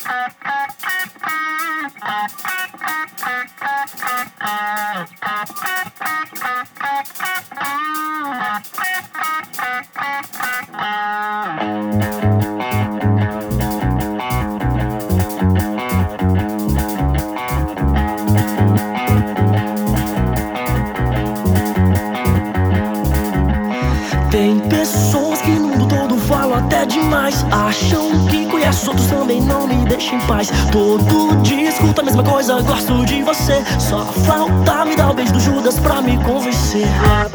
Tem pessoas que no mundo todo falam até demais, acham que conhece outros, também não me deixa em paz. Todo dia escuto a mesma coisa, gosto de você. Só falta me dar o beijo do Judas pra me convencer.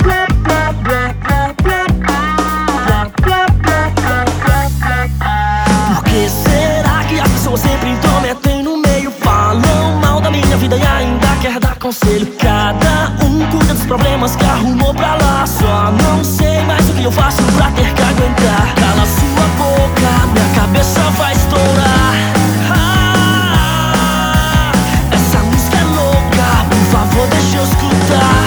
Por que será que as pessoas sempre intrometem no meio? Falam mal da minha vida e ainda quer dar conselho. Cada um cuida dos problemas que arrumou pra lá. Só não sei mais o que eu faço pra ter que aguentar. Cala sua boca, minha cabeça vai estourar. Essa música é louca, por favor deixa eu escutar.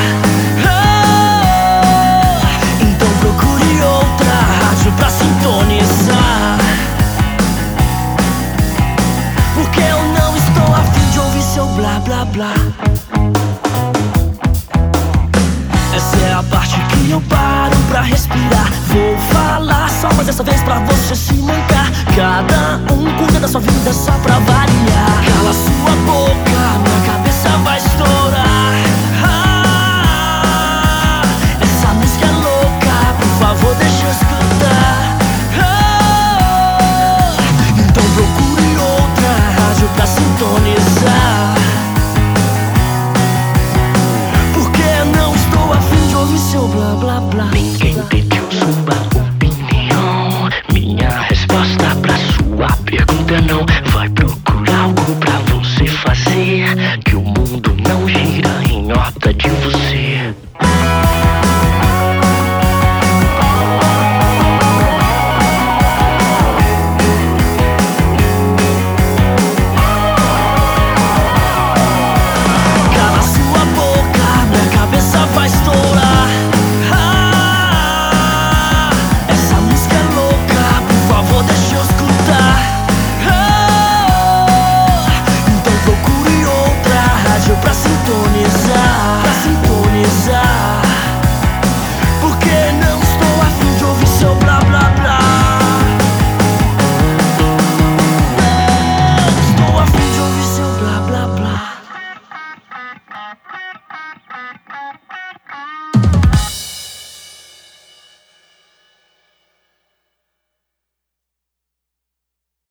Então procure outra rádio pra sintonizar, porque eu não estou a fim de ouvir seu blá blá blá. Essa é a parte que eu paro pra respirar. Vou falar só mais dessa vez pra você se mancar. Cada um cuida da sua vida só pra variar. Cala sua boca, minha cabeça vai estourar. Essa música é louca, por favor deixa eu escutar. Então procure outra rádio pra sintonizar, seu blá blá blá. Ninguém pediu sua opinião. Minha resposta pra sua pergunta não. Vai procurar algo pra você fazer.